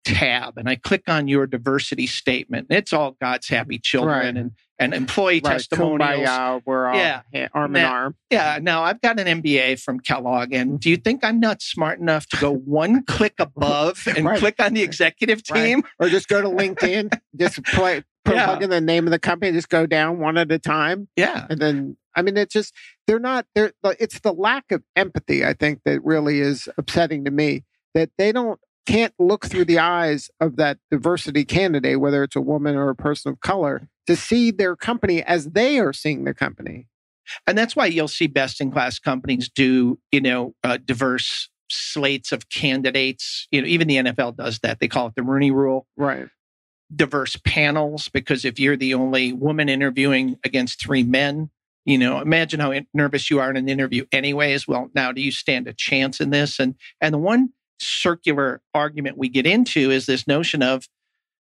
tab and I click on your diversity statement. It's all God's happy children right. and, and employee right. testimonials. Kumbaya, we're all yeah. arm now, in arm. Yeah. Now, I've got an M B A from Kellogg. And do you think I'm not smart enough to go one click above and right. click on the executive team? Right. Or just go to LinkedIn, just play, put, yeah. plug in the name of the company, just go down one at a time. Yeah. And then, I mean, it's just, they're not, they're, it's the lack of empathy, I think, that really is upsetting to me, that they don't, can't look through the eyes of that diversity candidate, whether it's a woman or a person of color, to see their company as they are seeing their company. And that's why you'll see best-in-class companies do, you know, uh, diverse slates of candidates. You know, even the N F L does that. They call it the Rooney Rule. Right. Diverse panels, because if you're the only woman interviewing against three men, You know, imagine how nervous you are in an interview anyways. Well, now do you stand a chance in this? And, and the one circular argument we get into is this notion of,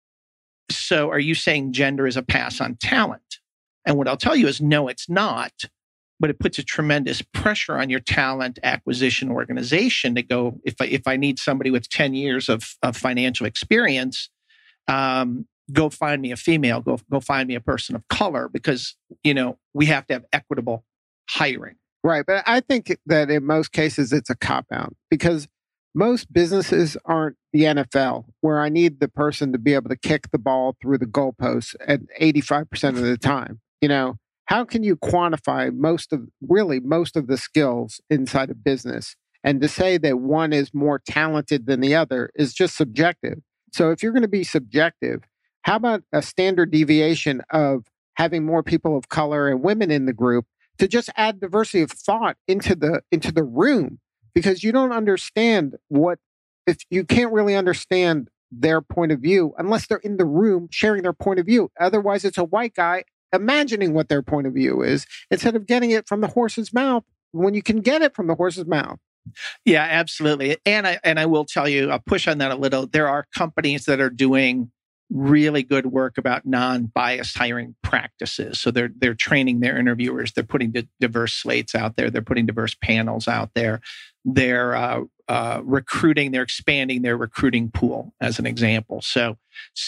so are you saying gender is a pass on talent? And what I'll tell you is no, it's not, but it puts a tremendous pressure on your talent acquisition organization to go, if I, if I need somebody with ten years of, of financial experience, um, go find me a female, go, go find me a person of color, because, you know, we have to have equitable hiring. Right. But I think that in most cases, it's a cop-out, because most businesses aren't the N F L, where I need the person to be able to kick the ball through the goalposts at eighty-five percent of the time. You know, how can you quantify most of, really most of the skills inside of business? And to say that one is more talented than the other is just subjective. So if you're going to be subjective, how about a standard deviation of having more people of color and women in the group to just add diversity of thought into the into the room? Because you don't understand what, if you can't really understand their point of view unless they're in the room sharing their point of view. Otherwise, it's a white guy imagining what their point of view is instead of getting it from the horse's mouth when you can get it from the horse's mouth. Yeah, absolutely. And I and I will tell you, I'll push on that a little. There are companies that are doing really good work about non-biased hiring practices. So they're they're training their interviewers. They're putting di- diverse slates out there. They're putting diverse panels out there. They're uh, uh, recruiting. They're expanding their recruiting pool, as an example. So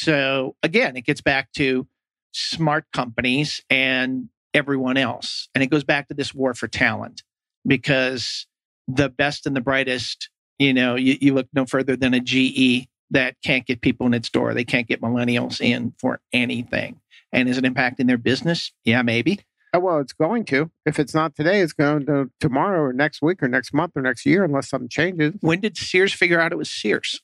so again, it gets back to smart companies and everyone else, and it goes back to this war for talent, because the best and the brightest, you know, you, you look no further than a G E that can't get people in its door. They can't get millennials in for anything. And is it impacting their business? Yeah, maybe. Oh, well, it's going to. If it's not today, it's going to tomorrow or next week or next month or next year, unless something changes. When did Sears figure out it was Sears?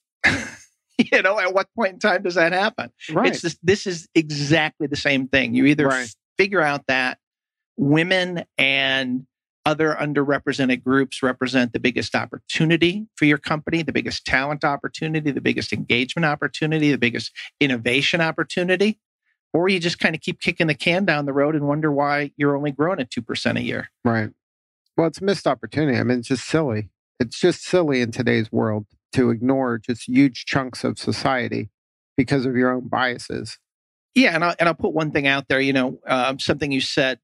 You know, at what point in time does that happen? Right. It's this, this is exactly the same thing. You either right. f- figure out that women and other underrepresented groups represent the biggest opportunity for your company, the biggest talent opportunity, the biggest engagement opportunity, the biggest innovation opportunity, or you just kind of keep kicking the can down the road and wonder why you're only growing at two percent a year. Right. Well, it's a missed opportunity. I mean, it's just silly. It's just silly in today's world to ignore just huge chunks of society because of your own biases. Yeah. And I'll, and I'll put one thing out there, you know, um, something you said,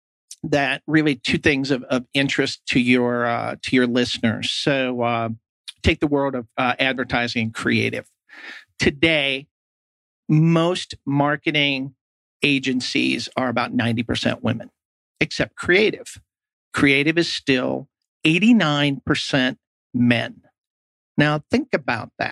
that really two things of, of interest to your uh, to your listeners. So uh, take the world of uh, advertising and creative. Today, most marketing agencies are about ninety percent women, except creative. Creative is still eighty-nine percent men. Now, think about that.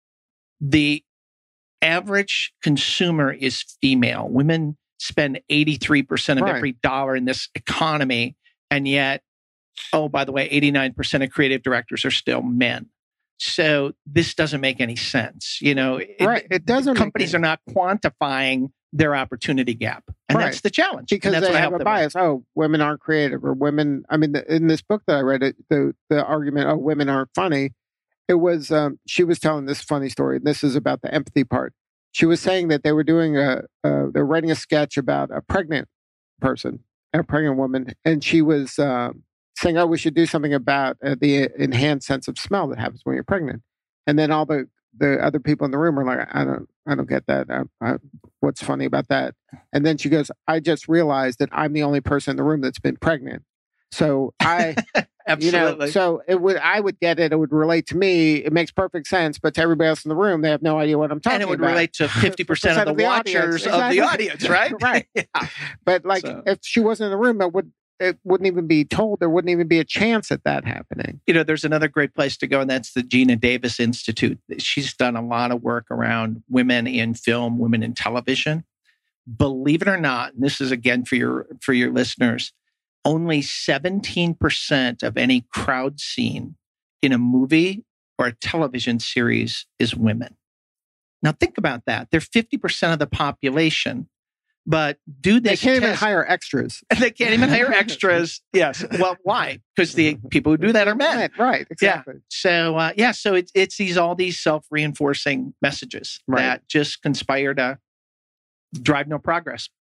The average consumer is female. Women spend eighty-three percent of right. every dollar in this economy. And yet, oh, by the way, eighty-nine percent of creative directors are still men. So this doesn't make any sense. You know, right. it, it doesn't. Companies are not quantifying their opportunity gap. And right. that's the challenge. Because that's they what have a bias. With. Oh, women aren't creative, or women, I mean, the, in this book that I read, it, the, the argument, oh, women aren't funny. It was, um, she was telling this funny story. This is about the empathy part. She was saying that they were doing a, uh, they're writing a sketch about a pregnant person, a pregnant woman. And she was uh, saying, oh, we should do something about uh, the enhanced sense of smell that happens when you're pregnant. And then all the, the other people in the room are like, I don't, I don't get that. I, I, what's funny about that? And then she goes, I just realized that I'm the only person in the room that's been pregnant. So I, Absolutely. You know, so it would, I would get it. It would relate to me. It makes perfect sense. But to everybody else in the room, they have no idea what I'm talking about. And it would about. relate to fifty percent of the, the watchers exactly. of the audience, right? Right. Yeah. But like, so. if she wasn't in the room, it would, it wouldn't even be told. There wouldn't even be a chance at that happening. You know, there's another great place to go, and that's the Gina Davis Institute. She's done a lot of work around women in film, women in television. Believe it or not, and this is again for your for your listeners, only seventeen percent of any crowd scene in a movie or a television series is women. Now think about that. They're fifty percent of the population, but do this They can't test. even hire extras. They can't even hire extras. Yes. Well, why? Because the people who do that are men. Right, right. Exactly. Yeah. So, uh, yeah, so it's, it's these all these self-reinforcing messages right. that just conspire to drive no progress.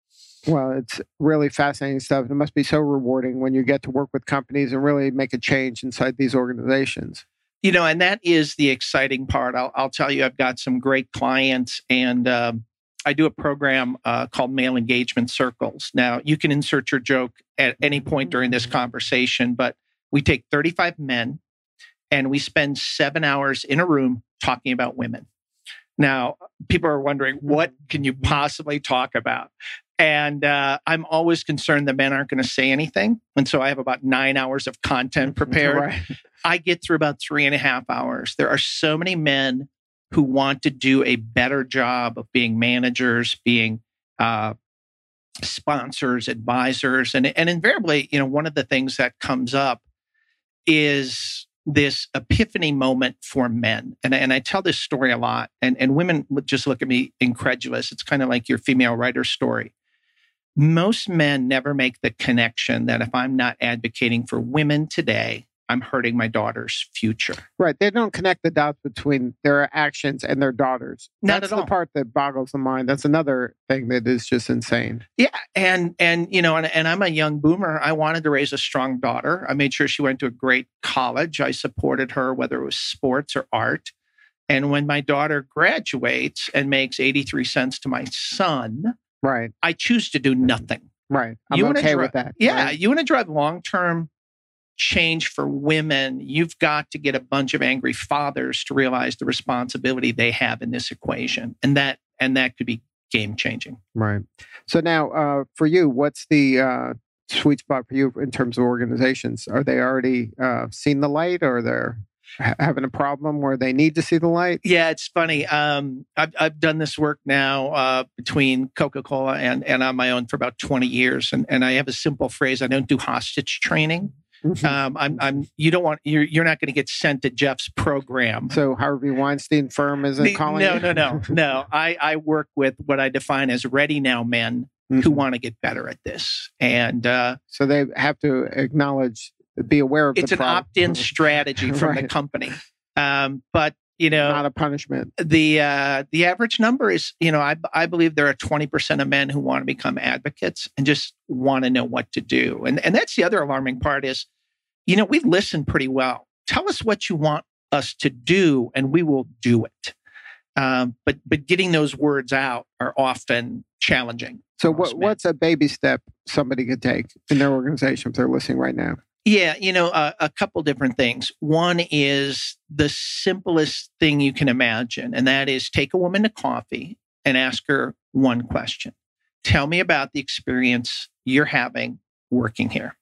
Well, it's really fascinating stuff. It must be so rewarding when you get to work with companies and really make a change inside these organizations. You know, and that is the exciting part. I'll, I'll tell you, I've got some great clients, and um, I do a program uh, called Male Engagement Circles. Now, you can insert your joke at any point during this conversation, but we take thirty-five men and we spend seven hours in a room talking about women. Now, people are wondering, what can you possibly talk about? And uh, I'm always concerned that men aren't going to say anything. And so I have about nine hours of content prepared. Right. I get through about three and a half hours. There are so many men who want to do a better job of being managers, being uh, sponsors, advisors. And, and invariably, you know, one of the things that comes up is this epiphany moment for men. And, and I tell this story a lot, and, and women would just look at me incredulous. It's kind of like your female writer story. Most men never make the connection that if I'm not advocating for women today, I'm hurting my daughter's future. Right. They don't connect the dots between their actions and their daughters. Not That's at all. the part that boggles the mind. That's another thing that is just insane. Yeah. And, and you know, and, and I'm a young boomer. I wanted to raise a strong daughter. I made sure she went to a great college. I supported her, whether it was sports or art. And when my daughter graduates and makes eighty-three cents to my son, Right. I choose to do nothing. Right. I'm You wanna okay dri- with that. Yeah. Right? You want to drive long-term change for women, you've got to get a bunch of angry fathers to realize the responsibility they have in this equation. And that and that could be game changing. Right. So now uh, for you, what's the uh, sweet spot for you in terms of organizations? Are they already uh, seen the light, or they're ha- having a problem where they need to see the light? Yeah, it's funny. Um, I've, I've done this work now uh, between Coca-Cola and, and on my own for about twenty years. And, and I have a simple phrase. I don't do hostage training. Um, I'm, I'm, you don't want, you're, you're not going to get sent to Jeff's program. So Harvey Weinstein firm isn't The- calling no, you? no, no, no. I, I work with what I define as ready now men who Mhm. want to get better at this. And uh, So they have to acknowledge, be aware of it's the an problem. opt-in strategy from the Right. company. Um, but, you know, Not a punishment. the uh, the average number is, you know, I, I believe there are twenty percent of men who want to become advocates and just want to know what to do. And, and that's the other alarming part is, you know, we listen pretty well. Tell us what you want us to do, and we will do it. Um, but but getting those words out are often challenging. So for most what, men. what's a baby step somebody could take in their organization if they're listening right now? Yeah, you know, uh, a couple different things. One is the simplest thing you can imagine, and that is take a woman to coffee and ask her one question. Tell me about the experience you're having working here.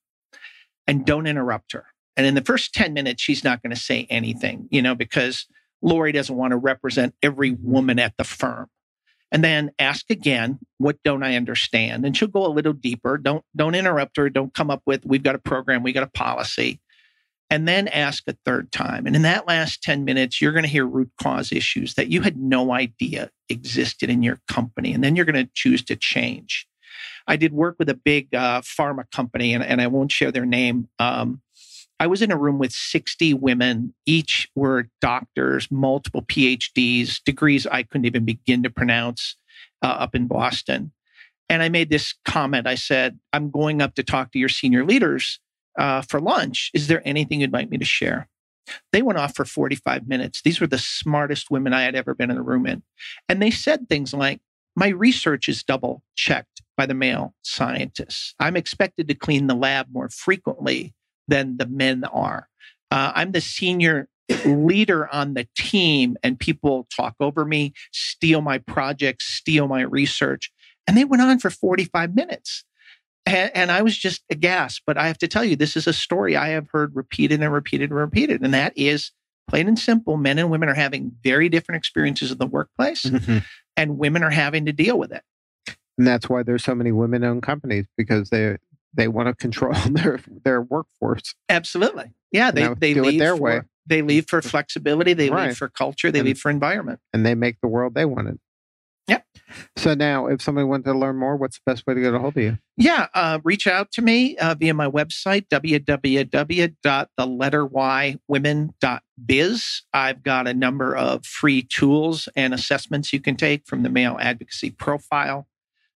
And don't interrupt her. And in the first ten minutes, she's not going to say anything, you know, because Lori doesn't want to represent every woman at the firm. And then ask again, what don't I understand? And she'll go a little deeper. Don't, don't interrupt her. Don't come up with, we've got a program, we got a policy. And then ask a third time. And in that last ten minutes, you're going to hear root cause issues that you had no idea existed in your company. And then you're going to choose to change. I did work with a big uh, pharma company, and, and I won't share their name. Um, I was in a room with sixty women. Each were doctors, multiple P H Ds, degrees I couldn't even begin to pronounce uh, up in Boston. And I made this comment. I said, I'm going up to talk to your senior leaders uh, for lunch. Is there anything you'd like me to share? They went off for forty-five minutes. These were the smartest women I had ever been in a room in. And they said things like, my research is double checked by the male scientists. I'm expected to clean the lab more frequently than the men are. Uh, I'm the senior leader on the team, and people talk over me, steal my projects, steal my research. And they went on for forty-five minutes. And, and I was just aghast. But I have to tell you, this is a story I have heard repeated and repeated and repeated. And that is plain and simple. Men and women are having very different experiences in the workplace, Mm-hmm. and women are having to deal with it. And that's why there's so many women-owned companies, because they they want to control their their workforce. Absolutely. Yeah, they, Now, they do it leave their for, way. They leave for flexibility. They Right. leave for culture. They And- leave for environment. And they make the world they wanted. Yep. So now, if somebody wanted to learn more, what's the best way to get a hold of you? Yeah, uh, reach out to me uh, via my website, w w w dot the letter y women dot biz. I've got a number of free tools and assessments you can take, from the Male Advocacy Profile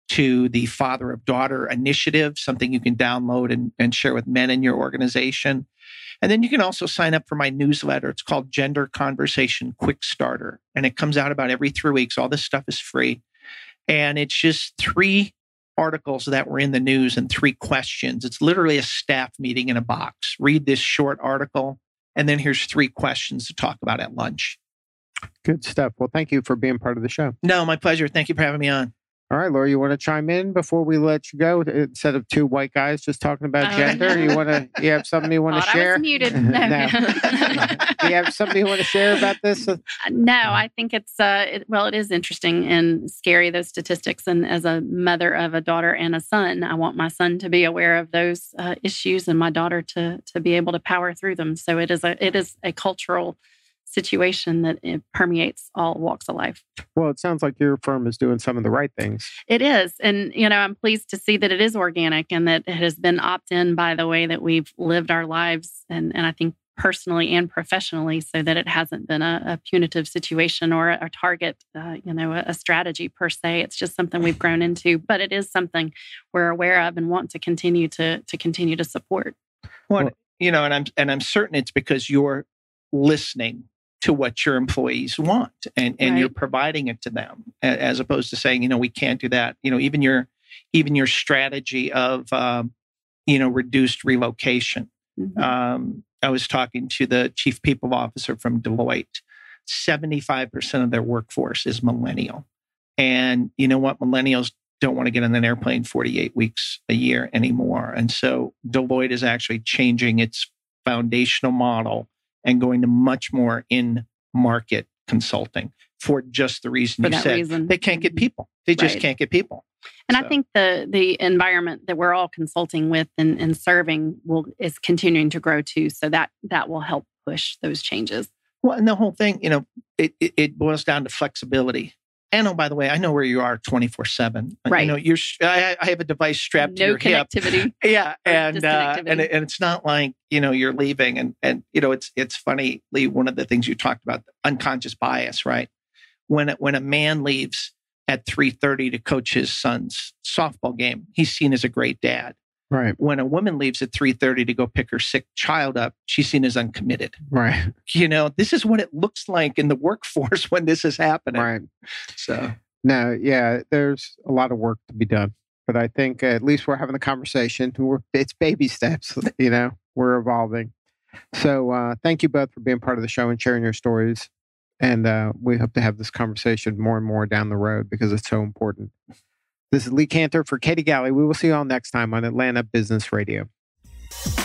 to the Father of Daughter Initiative, something you can download and, and share with men in your organization. And then you can also sign up for my newsletter. It's called Gender Conversation Quick Starter. And it comes out about every three weeks. All this stuff is free. And it's just three articles that were in the news and three questions. It's literally a staff meeting in a box. Read this short article, and then here's three questions to talk about at lunch. Good stuff. Well, thank you for being part of the show. No, my pleasure. Thank you for having me on. All right, Laura, you want to chime in before we let you go? Instead of two white guys just talking about Oh. gender, you want to? You have something you want to Thought I share? was muted. No. No. Do you have something you want to share about this? No, I think it's, uh, it, well, it is interesting and scary, those statistics. And as a mother of a daughter and a son, I want my son to be aware of those uh, issues and my daughter to to be able to power through them. So it is a it is a cultural situation that it permeates all walks of life. Well, it sounds like your firm is doing some of the right things. It is. And, you know, I'm pleased to see that it is organic and that it has been opt-in by the way that we've lived our lives. And, and I think personally and professionally, so that it hasn't been a, a punitive situation or a, a target, uh, you know, a, a strategy per se. It's just something we've grown into, but it is something we're aware of and want to continue to, to continue to support. Well, you know, and I'm, and I'm certain it's because you're listening to what your employees want and, and Right. you're providing it to them, a- as opposed to saying, you know, we can't do that. You know, even your, even your strategy of, um, you know, reduced relocation. Mhm. Um, I was talking to the chief people officer from Deloitte. seventy-five percent of their workforce is millennial. And you know what? Millennials don't want to get on an airplane forty-eight weeks a year anymore. And so Deloitte is actually changing its foundational model and going to much more in-market consulting for just the reason For you that said. reason. They can't get people. They just Right. can't get people. And So- I think the the environment that we're all consulting with and, and serving will is continuing to grow too. So that that will help push those changes. Well, and the whole thing, you know, it, it, it boils down to flexibility. And oh, by the way, I know where you are twenty-four seven. You Right. know, you're, I, I have a device strapped to No your hip. connectivity. Yeah, or and uh, disconnectivity. and it, and it's not like, you know, you're leaving, and and you know, it's it's funny, Lee. One of the things you talked about, unconscious bias, right? When it, when a man leaves at three thirty to coach his son's softball game, he's seen as a great dad. Right, When a woman leaves at three thirty to go pick her sick child up, she's seen as uncommitted. right, You know, this is what it looks like in the workforce when this is happening. right. So. No, yeah, there's a lot of work to be done. But I think at least we're having a conversation. We're, it's baby steps, you know, we're evolving. So uh, thank you both for being part of the show and sharing your stories. And uh, we hope to have this conversation more and more down the road because it's so important. This is Lee Cantor for Katie Galley. We will see you all next time on Atlanta Business Radio.